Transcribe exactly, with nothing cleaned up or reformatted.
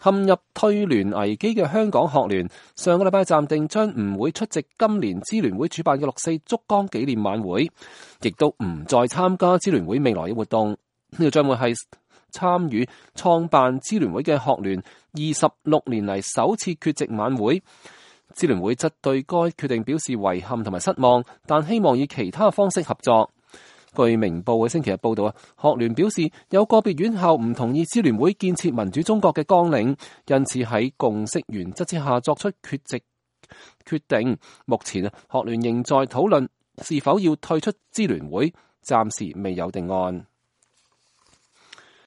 陷入退聯危機嘅香港學聯，上個禮拜暫定將唔會出席今年支聯會主辦嘅六四燭光紀念晚會，亦都唔再參加支聯會未來嘅活動。呢個將會係參與創辦支聯會嘅學聯二十六年嚟首次缺席晚會。支聯會則對該決定表示遺憾同埋失望，但希望以其他方式合作。據明報嘅星期日報道啊，學聯表示有個別院校唔同意支聯會建設民主中國嘅綱領，因此喺共識原則之下作出缺席決定。目前啊，學聯仍在討論是否要退出支聯會，暫時未有定案。